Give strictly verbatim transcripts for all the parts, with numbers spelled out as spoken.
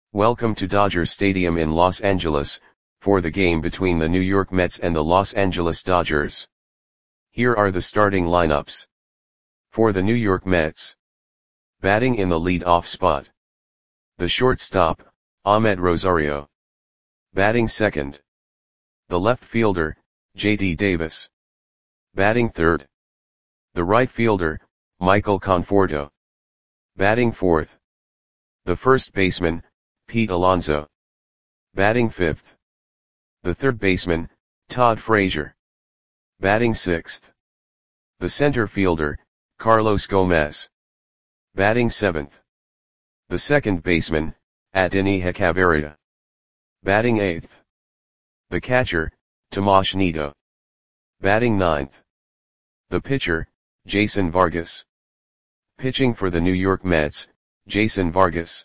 Welcome to Dodger Stadium in Los Angeles, for the game between the New York Mets and the Los Angeles Dodgers. Here are the starting lineups. For the New York Mets. Batting in the lead-off spot. The shortstop, Amed Rosario. Batting second. The left fielder, J D Davis. Batting third. The right fielder, Michael Conforto. Batting fourth. The first baseman, Pete Alonso. Batting fifth. The third baseman, Todd Frazier. Batting sixth. The center fielder, Carlos Gomez. Batting seventh. The second baseman, Adeiny Hechavarria. Batting eighth. The catcher, Tomas Nido. Batting ninth. The pitcher, Jason Vargas. Pitching for the New York Mets, Jason Vargas.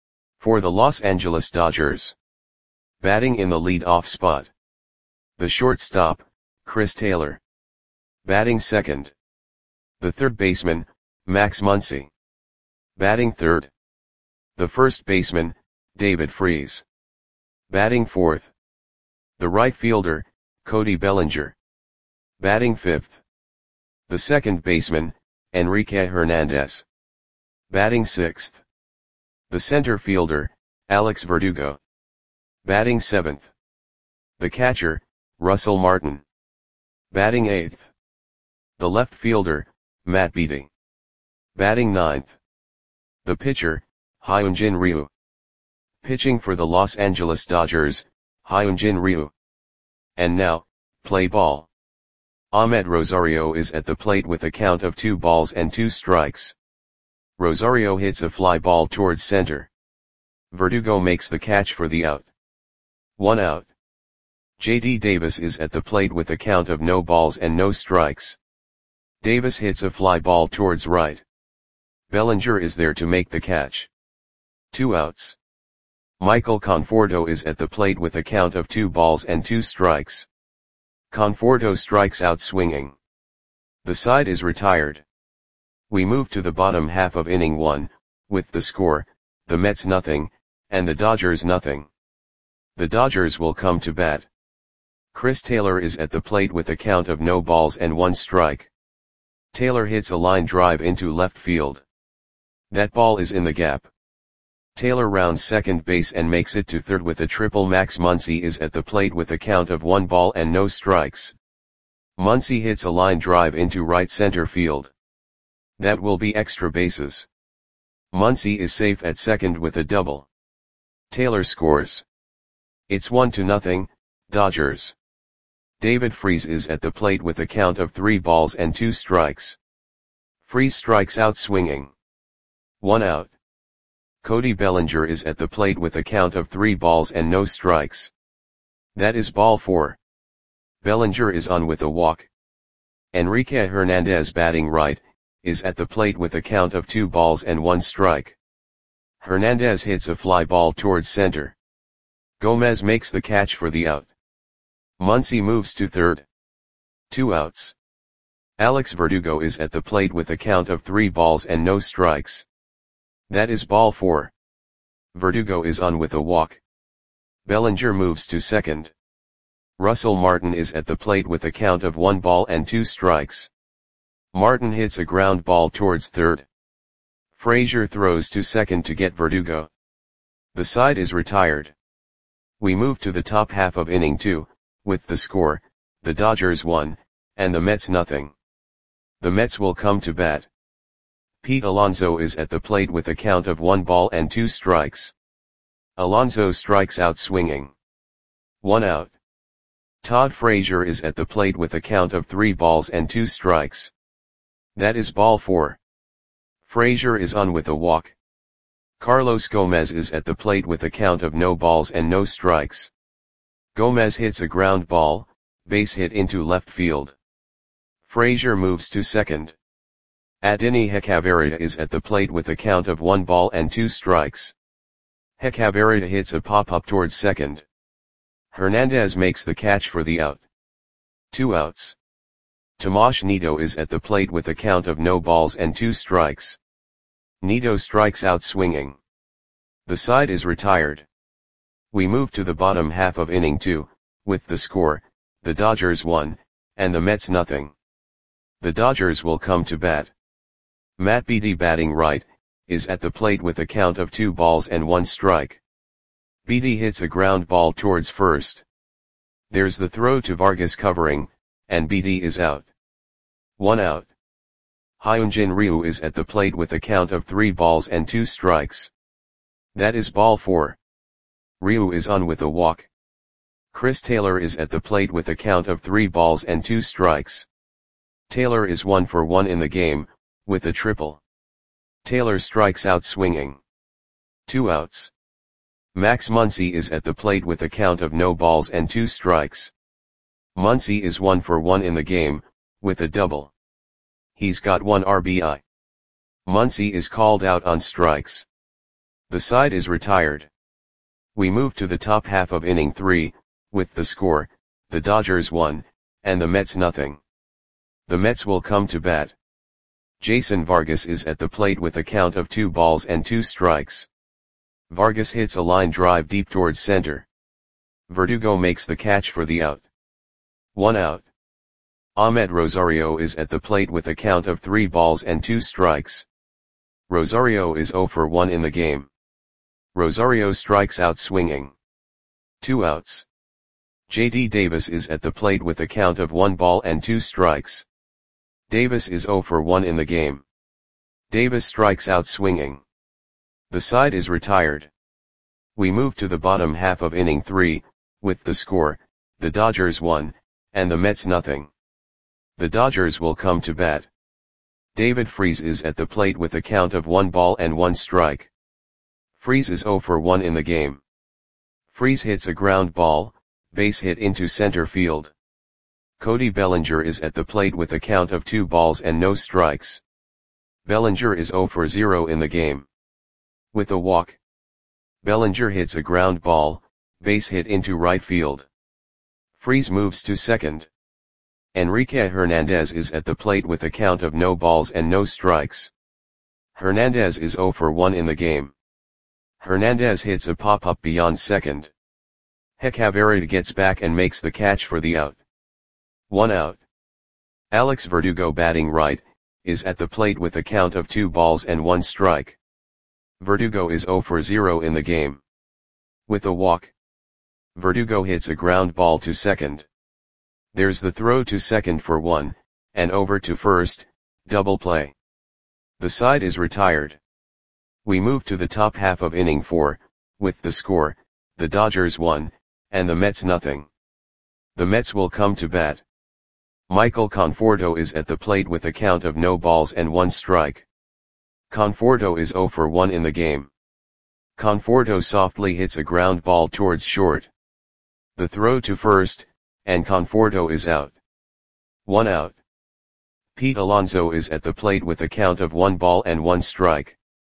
For the Los Angeles Dodgers. Batting in the lead-off spot. The shortstop, Chris Taylor. Batting second. The third baseman, Max Muncy. Batting third. The first baseman, David Freese. Batting fourth. The right fielder, Cody Bellinger. Batting fifth. The second baseman, Enrique Hernandez. Batting sixth. The center fielder, Alex Verdugo. Batting seventh. The catcher, Russell Martin. Batting eighth. The left fielder, Matt Beaty. Batting ninth. The pitcher, Hyunjin Ryu. Pitching for the Los Angeles Dodgers, Hyunjin Ryu. And now, play ball. Amed Rosario is at the plate with a count of two balls and two strikes. Rosario hits a fly ball towards center. Verdugo makes the catch for the out. One out. J D Davis is at the plate with a count of no balls and no strikes. Davis hits a fly ball towards right. Bellinger is there to make the catch. Two outs. Michael Conforto is at the plate with a count of two balls and two strikes. Conforto strikes out swinging. The side is retired. We move to the bottom half of inning one, with the score, the Mets nothing, and the Dodgers nothing. The Dodgers will come to bat. Chris Taylor is at the plate with a count of no balls and one strike. Taylor hits a line drive into left field. That ball is in the gap. Taylor rounds second base and makes it to third with a triple. Max Muncy is at the plate with a count of one ball and no strikes. Muncy hits a line drive into right center field. That will be extra bases. Muncy is safe at second with a double. Taylor scores. It's one to nothing, Dodgers. David Freese is at the plate with a count of three balls and two strikes. Freese strikes out swinging. One out. Cody Bellinger is at the plate with a count of three balls and no strikes. That is ball four. Bellinger is on with a walk. Enrique Hernandez, batting right, is at the plate with a count of two balls and one strike. Hernandez hits a fly ball towards center. Gomez makes the catch for the out. Muncy moves to third. Two outs. Alex Verdugo is at the plate with a count of three balls and no strikes. That is ball four. Verdugo is on with a walk. Bellinger moves to second. Russell Martin is at the plate with a count of one ball and two strikes. Martin hits a ground ball towards third. Frazier throws to second to get Verdugo. The side is retired. We move to the top half of inning two, with the score, the Dodgers one, and the Mets nothing. The Mets will come to bat. Pete Alonso is at the plate with a count of one ball and two strikes. Alonso strikes out swinging. One out. Todd Frazier is at the plate with a count of three balls and two strikes. That is ball four. Frazier is on with a walk. Carlos Gomez is at the plate with a count of no balls and no strikes. Gomez hits a ground ball, base hit into left field. Frazier moves to second. Adeiny Hechavarria is at the plate with a count of one ball and two strikes. Hechavarria hits a pop-up towards second. Hernandez makes the catch for the out. Two outs. Tomas Nido is at the plate with a count of no balls and two strikes. Nido strikes out swinging. The side is retired. We move to the bottom half of inning two, with the score, the Dodgers one, and the Mets nothing. The Dodgers will come to bat. Matt Beaty, batting right, is at the plate with a count of two balls and one strike. Beaty hits a ground ball towards first. There's the throw to Vargas covering, and Beaty is out. One out. Hyunjin Ryu is at the plate with a count of three balls and two strikes. That is ball four. Ryu is on with a walk. Chris Taylor is at the plate with a count of three balls and two strikes. Taylor is one for one in the game, with a triple. Taylor strikes out swinging. Two outs. Max Muncy is at the plate with a count of no balls and two strikes. Muncy is one for one in the game, with a double. He's got one R B I. Muncy is called out on strikes. The side is retired. We move to the top half of inning three, with the score, the Dodgers one, and the Mets nothing. The Mets will come to bat. Jason Vargas is at the plate with a count of two balls and two strikes. Vargas hits a line drive deep towards center. Verdugo makes the catch for the out. One out. Ahmed Rosario is at the plate with a count of three balls and two strikes. Rosario is zero for one in the game. Rosario strikes out swinging. Two outs. J D Davis is at the plate with a count of one ball and two strikes. Davis is zero for one in the game. Davis strikes out swinging. The side is retired. We move to the bottom half of inning three, with the score, the Dodgers one, and the Mets nothing. The Dodgers will come to bat. David Freese is at the plate with a count of one ball and one strike. Freese is zero for one in the game. Freese hits a ground ball, base hit into center field. Cody Bellinger is at the plate with a count of two balls and no strikes. Bellinger is zero for zero in the game. With a walk. Bellinger hits a ground ball, base hit into right field. Freese moves to second. Enrique Hernandez is at the plate with a count of no balls and no strikes. Hernandez is zero for one in the game. Hernandez hits a pop-up beyond second. Hechavarria gets back and makes the catch for the out. One out. Alex Verdugo, batting right, is at the plate with a count of two balls and one strike. Verdugo is zero for zero in the game. With a walk. Verdugo hits a ground ball to second. There's the throw to second for one, and over to first, double play. The side is retired. We move to the top half of inning four, with the score, the Dodgers one, and the Mets nothing. The Mets will come to bat. Michael Conforto is at the plate with a count of no balls and one strike. Conforto is zero for one in the game. Conforto softly hits a ground ball towards short. The throw to first, and Conforto is out. One out. Pete Alonso is at the plate with a count of one ball and one strike.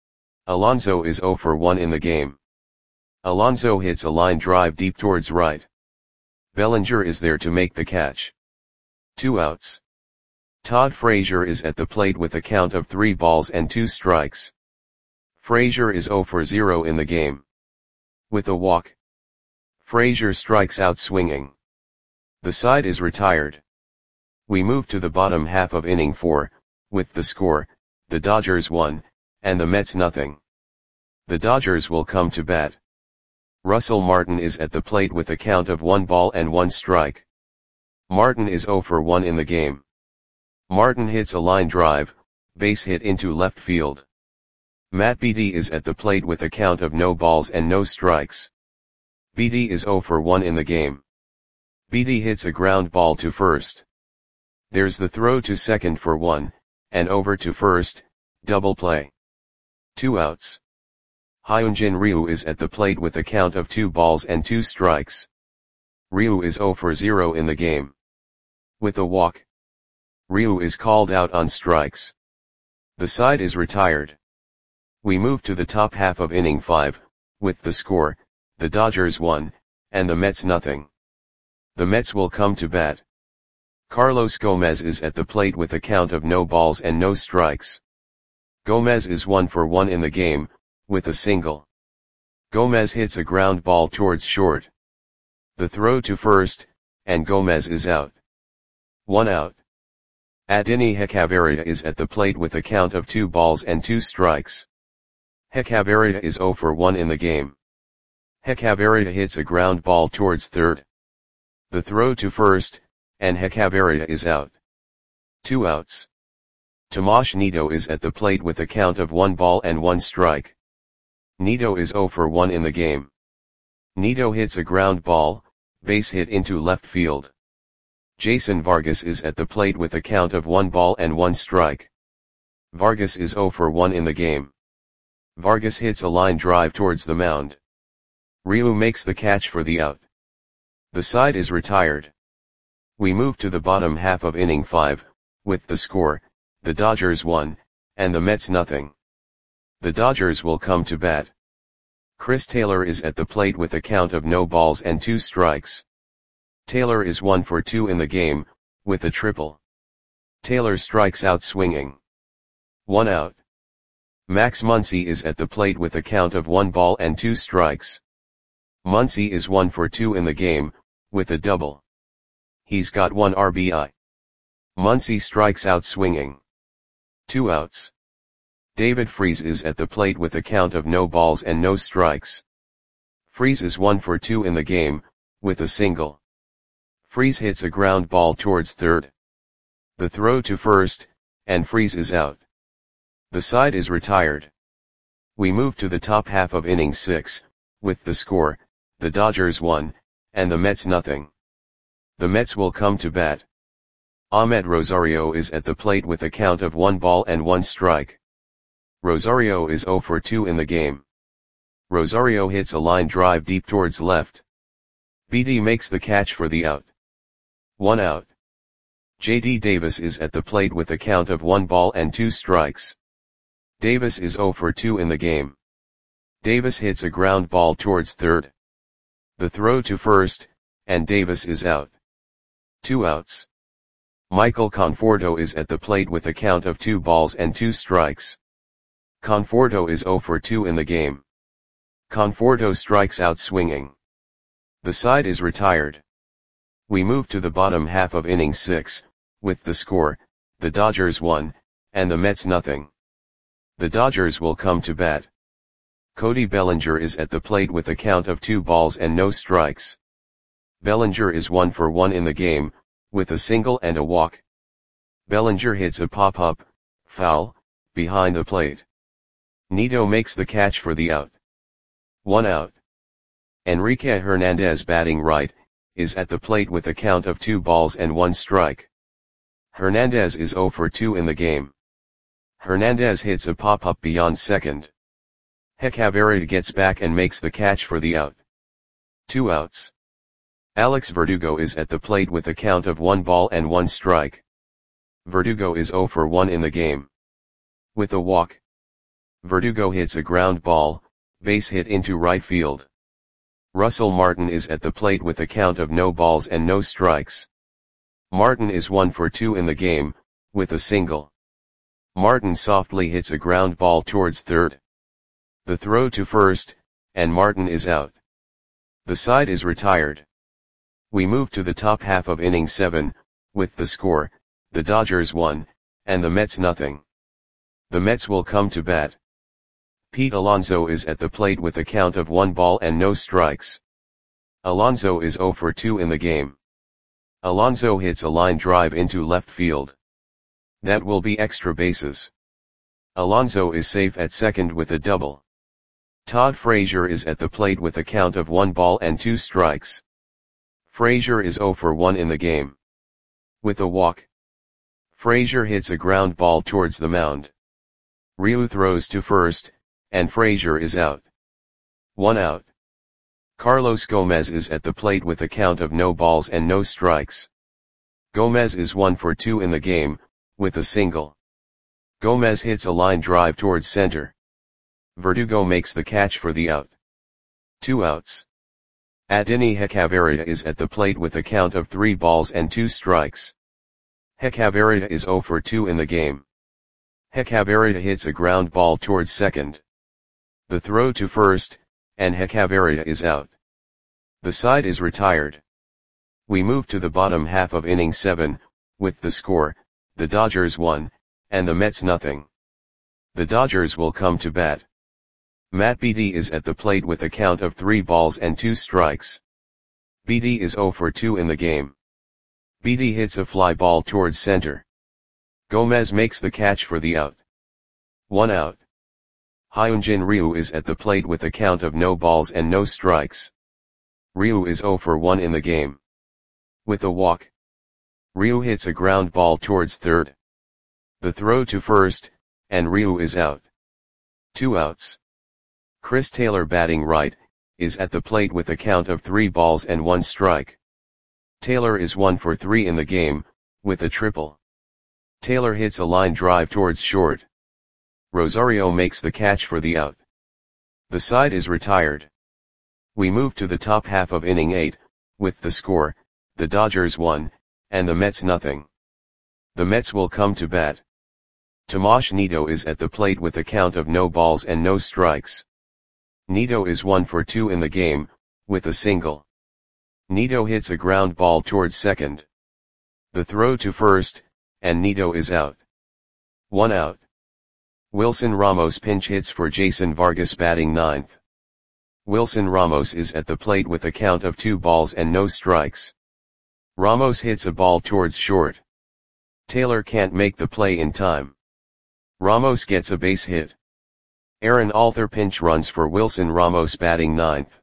Alonso is zero for one in the game. Alonso hits a line drive deep towards right. Bellinger is there to make the catch. Two outs. Todd Frazier is at the plate with a count of three balls and two strikes. Frazier is zero for zero in the game. With a walk. Frazier strikes out swinging. The side is retired. We move to the bottom half of inning four, with the score, the Dodgers one, and the Mets nothing. The Dodgers will come to bat. Russell Martin is at the plate with a count of one ball and one strike. Martin is zero for one in the game. Martin hits a line drive, base hit into left field. Matt Beaty is at the plate with a count of no balls and no strikes. Beaty is zero for one in the game. Beaty hits a ground ball to first. There's the throw to second for one, and over to first, double play. Two outs. Hyunjin Ryu is at the plate with a count of two balls and two strikes. Ryu is zero for zero in the game. With a walk. Ryu is called out on strikes. The side is retired. We move to the top half of inning five, with the score, the Dodgers one, and the Mets nothing. The Mets will come to bat. Carlos Gomez is at the plate with a count of no balls and no strikes. Gomez is one for one in the game, with a single. Gomez hits a ground ball towards short. The throw to first, and Gomez is out. One out. Adini Hechavarria is at the plate with a count of two balls and two strikes. Hechavarria is zero for one in the game. Hechavarria hits a ground ball towards third. The throw to first, and Hechavarria is out. Two outs. Tomas Nido is at the plate with a count of one ball and one strike. Nido is zero for one in the game. Nido hits a ground ball, base hit into left field. Jason Vargas is at the plate with a count of one ball and one strike. Vargas is zero for one in the game. Vargas hits a line drive towards the mound. Ryu makes the catch for the out. The side is retired. We move to the bottom half of inning five, with the score, the Dodgers one, and the Mets nothing. The Dodgers will come to bat. Chris Taylor is at the plate with a count of no balls and two strikes. Taylor is one for two in the game, with a triple. Taylor strikes out swinging. One out. Max Muncy is at the plate with a count of one ball and two strikes. Muncy is one for two in the game, with a double. He's got one R B I. Muncy strikes out swinging. Two outs. David Freese is at the plate with a count of no balls and no strikes. Freese is one for two in the game, with a single. Freese hits a ground ball towards third. The throw to first, and Freese is out. The side is retired. We move to the top half of inning six, with the score, the Dodgers one, and the Mets nothing. The Mets will come to bat. Ahmed Rosario is at the plate with a count of one ball and one strike. Rosario is zero for two in the game. Rosario hits a line drive deep towards left. Beatty makes the catch for the out. One out. J D Davis is at the plate with a count of one ball and two strikes. Davis is zero for two in the game. Davis hits a ground ball towards third. The throw to first, and Davis is out. Two outs. Michael Conforto is at the plate with a count of two balls and two strikes. Conforto is zero for two in the game. Conforto strikes out swinging. The side is retired. We move to the bottom half of inning six, with the score, the Dodgers one, and the Mets nothing. The Dodgers will come to bat. Cody Bellinger is at the plate with a count of two balls and no strikes. Bellinger is one for one in the game, with a single and a walk. Bellinger hits a pop-up, foul, behind the plate. Nido makes the catch for the out. One out. Enrique Hernandez, batting right, is at the plate with a count of two balls and one strike. Hernandez is zero for two in the game. Hernandez hits a pop-up beyond second. Hechavarria gets back and makes the catch for the out. Two outs. Alex Verdugo is at the plate with a count of one ball and one strike. Verdugo is zero for one in the game. With a walk. Verdugo hits a ground ball, base hit into right field. Russell Martin is at the plate with a count of no balls and no strikes. Martin is one for two in the game, with a single. Martin softly hits a ground ball towards third. The throw to first, and Martin is out. The side is retired. We move to the top half of inning seven, with the score, the Dodgers one, and the Mets nothing. The Mets will come to bat. Pete Alonso is at the plate with a count of one ball and no strikes. Alonso is zero for two in the game. Alonso hits a line drive into left field. That will be extra bases. Alonso is safe at second with a double. Todd Frazier is at the plate with a count of one ball and two strikes. Frazier is zero for one in the game. With a walk. Frazier hits a ground ball towards the mound. Ryu throws to first, and Frazier is out. One out. Carlos Gomez is at the plate with a count of no balls and no strikes. Gomez is one for two in the game, with a single. Gomez hits a line drive towards center. Verdugo makes the catch for the out. Two outs. Adini Hechavarria is at the plate with a count of three balls and two strikes. Hechavarria is zero for two in the game. Hechavarria hits a ground ball towards second. The throw to first, and Hechavarria is out. The side is retired. We move to the bottom half of inning seven, with the score, the Dodgers one, and the Mets nothing. The Dodgers will come to bat. Matt Beaty is at the plate with a count of three balls and two strikes. Beaty is oh for two in the game. Beaty hits a fly ball towards center. Gomez makes the catch for the out. One out. Hyunjin Ryu is at the plate with a count of no balls and no strikes. Ryu is oh for one in the game. With a walk, Ryu hits a ground ball towards third. The throw to first, and Ryu is out. Two outs. Chris Taylor, batting right, is at the plate with a count of three balls and one strike. Taylor is one for three in the game, with a triple. Taylor hits a line drive towards short. Rosario makes the catch for the out. The side is retired. We move to the top half of inning eight, with the score, the Dodgers one, and the Mets nothing. The Mets will come to bat. Tomas Nido is at the plate with a count of no balls and no strikes. Nido is one for two in the game, with a single. Nido hits a ground ball towards second. The throw to first, and Nido is out. One out. Wilson Ramos pinch hits for Jason Vargas, batting ninth. Wilson Ramos is at the plate with a count of two balls and no strikes. Ramos hits a ball towards short. Taylor can't make the play in time. Ramos gets a base hit. Aaron Alther pinch runs for Wilson Ramos, batting ninth.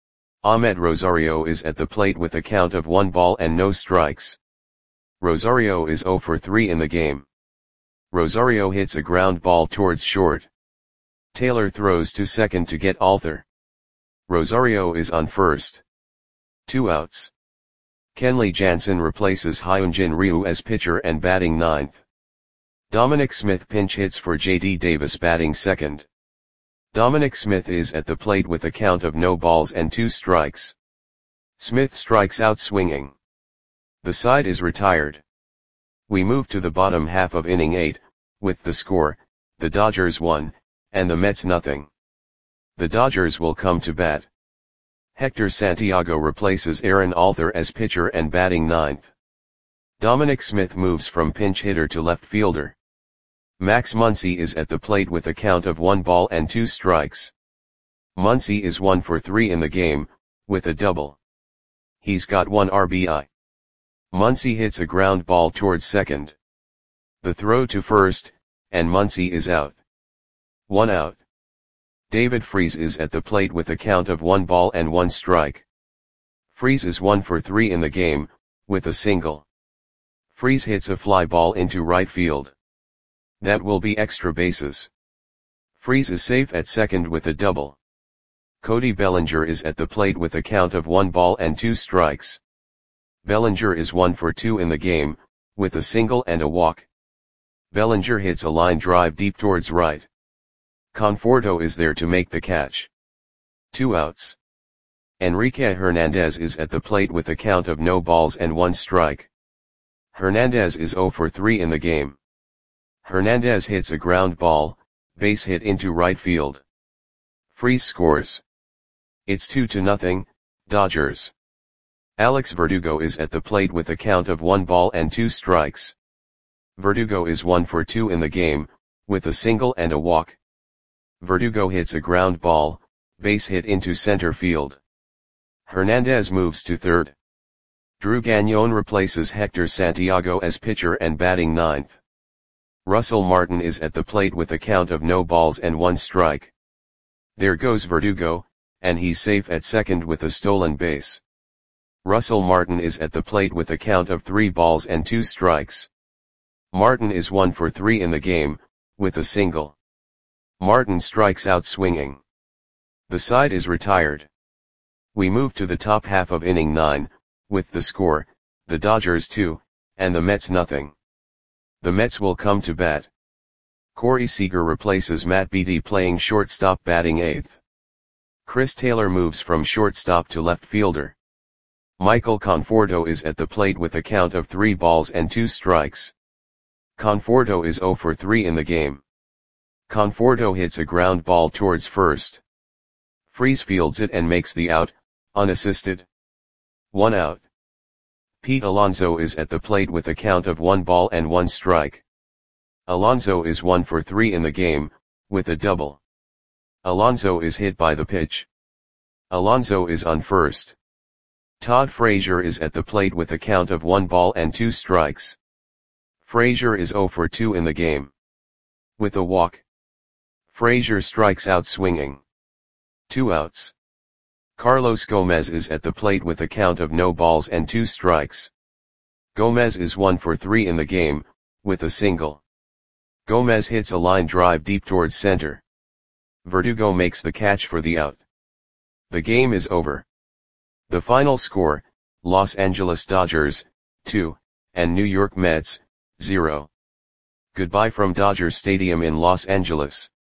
Ahmed Rosario is at the plate with a count of one ball and no strikes. Rosario is oh for three in the game. Rosario hits a ground ball towards short. Taylor throws to second to get Alther. Rosario is on first. Two outs. Kenley Jansen replaces Hyunjin Ryu as pitcher and batting ninth. Dominic Smith pinch hits for J D Davis, batting second. Dominic Smith is at the plate with a count of no balls and two strikes. Smith strikes out swinging. The side is retired. We move to the bottom half of inning eight, with the score, the Dodgers one, and the Mets nothing. The Dodgers will come to bat. Hector Santiago replaces Aaron Alther as pitcher and batting ninth. Dominic Smith moves from pinch hitter to left fielder. Max Muncy is at the plate with a count of one ball and two strikes. Muncy is one for three in the game, with a double. He's got one R B I. Muncy hits a ground ball towards second. The throw to first, and Muncy is out. One out. David Freese is at the plate with a count of one ball and one strike. Freese is one for three in the game, with a single. Freese hits a fly ball into right field. That will be extra bases. Freese is safe at second with a double. Cody Bellinger is at the plate with a count of one ball and two strikes. Bellinger is one for two in the game, with a single and a walk. Bellinger hits a line drive deep towards right. Conforto is there to make the catch. Two outs. Enrique Hernandez is at the plate with a count of no balls and one strike. Hernandez is oh for three in the game. Hernandez hits a ground ball, base hit into right field. Freese scores. It's two to nothing, Dodgers. Alex Verdugo is at the plate with a count of one ball and two strikes. Verdugo is one for two in the game, with a single and a walk. Verdugo hits a ground ball, base hit into center field. Hernandez moves to third. Drew Gagnon replaces Hector Santiago as pitcher and batting ninth. Russell Martin is at the plate with a count of no balls and one strike. There goes Verdugo, and he's safe at second with a stolen base. Russell Martin is at the plate with a count of three balls and two strikes. Martin is one for three in the game, with a single. Martin strikes out swinging. The side is retired. We move to the top half of inning nine, with the score, the Dodgers two, and the Mets nothing. The Mets will come to bat. Corey Seager replaces Matt Beaty playing shortstop, batting eighth. Chris Taylor moves from shortstop to left fielder. Michael Conforto is at the plate with a count of three balls and two strikes. Conforto is oh for three in the game. Conforto hits a ground ball towards first. Freese fields it and makes the out, unassisted. One out. Pete Alonso is at the plate with a count of one ball and one strike. Alonso is one for three in the game, with a double. Alonso is hit by the pitch. Alonso is on first. Todd Frazier is at the plate with a count of one ball and two strikes. Frazier is zero for two in the game. With a walk. Frazier strikes out swinging. Two outs. Carlos Gomez is at the plate with a count of no balls and two strikes. Gomez is one for three in the game, with a single. Gomez hits a line drive deep towards center. Verdugo makes the catch for the out. The game is over. The final score, Los Angeles Dodgers, two, and New York Mets, zero. Goodbye from Dodger Stadium in Los Angeles.